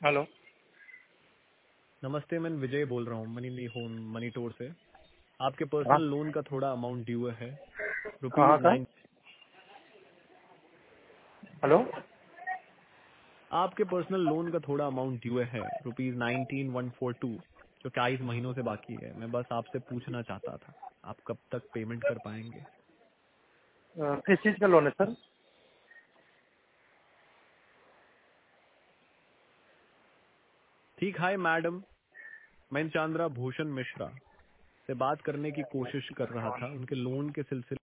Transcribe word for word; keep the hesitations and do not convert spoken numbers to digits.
Hello. नमस्ते, मैं विजय बोल रहा हूँ मनी होम मनी टोर से। आपके हाँ, पर्सनल लोन का थोड़ा अमाउंट ड्यू है, कहाँ रुपीज का? नाइन। हेलो। आपके पर्सनल लोन का थोड़ा अमाउंट ड्यू है, rupees nineteen one four two, जो इक्कीस महीनों से बाकी है। मैं बस आपसे पूछना चाहता था, आप कब तक पेमेंट कर पाएंगे? अ, किस चीज़ का लोन है सर? ठीक है मैडम, मैं चंद्रा भूषण मिश्रा से बात करने की कोशिश कर रहा था, उनके लोन के सिलसिले